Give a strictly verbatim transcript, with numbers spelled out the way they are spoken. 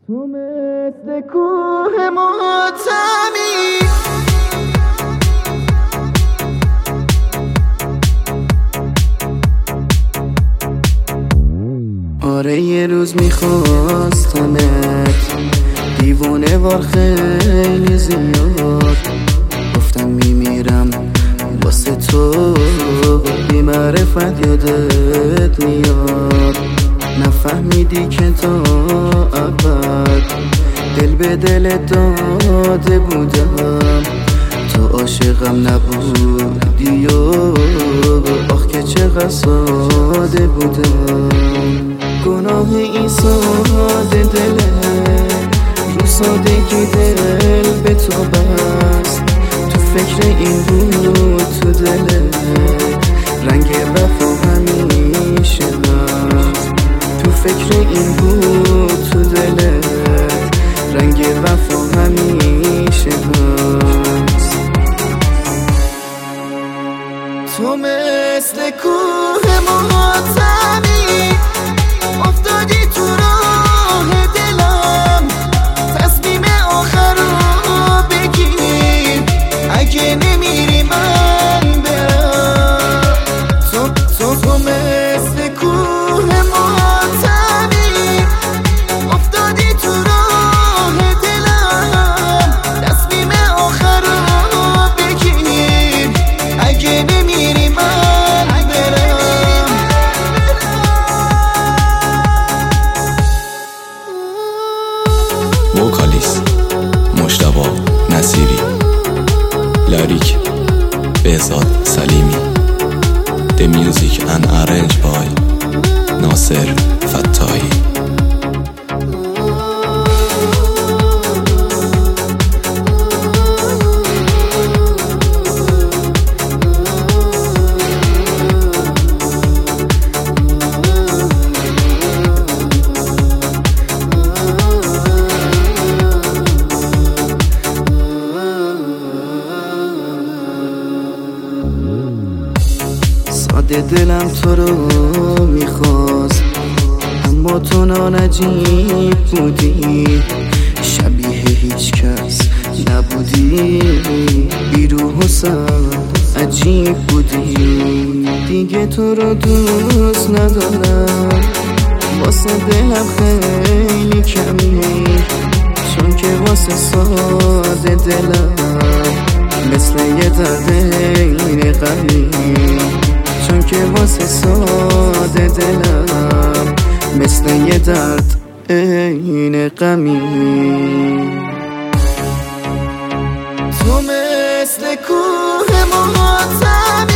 تو مثل کوه ماتمی، آره یه روز میخواستمت دیوونه وار خیلی زیاد، گفتم میمیرم واسه تو، بی معرفت یادت میاد. نفهمیدی که تا ابد دل به دل داده بودم، تو عاشقم نبودی و آخ که چقدر ساده بودم. گناه این ساده دله، رو سادگی دل به تو بست، تو فکر این بود تو دله رنگ وفا همیشه هست، تو فکر این بود تو دله رنگ وفا همیشه هست. تو مثل کوه ماتمی افتادی تو راه دلم، تصمیم آخر رو بگیر اگه نمیری من برم. تو تو تو مثل کوه ماتمی افتادی تو راه دلم، تصمیم آخر رو بگیر اگه نمیری من برم. وکالیست مجتبی نصیری، لاریک بهزاد سلیمی، The music and arranged by ناصر فتاحی. ساده دلم تو رو میخواست، اما تو ناجیب بودی، شبیه هیچ کس نبودی، بیروح و سر عجیب بودی. دیگه تو رو دوست ندارم، واسه دلم خیلی کمی، چون که واسه ساده دلم مثل یه درد این غمی، چون که واسه ساده دلم مثل یه درد این غمی. تو مثل کوه ماتمی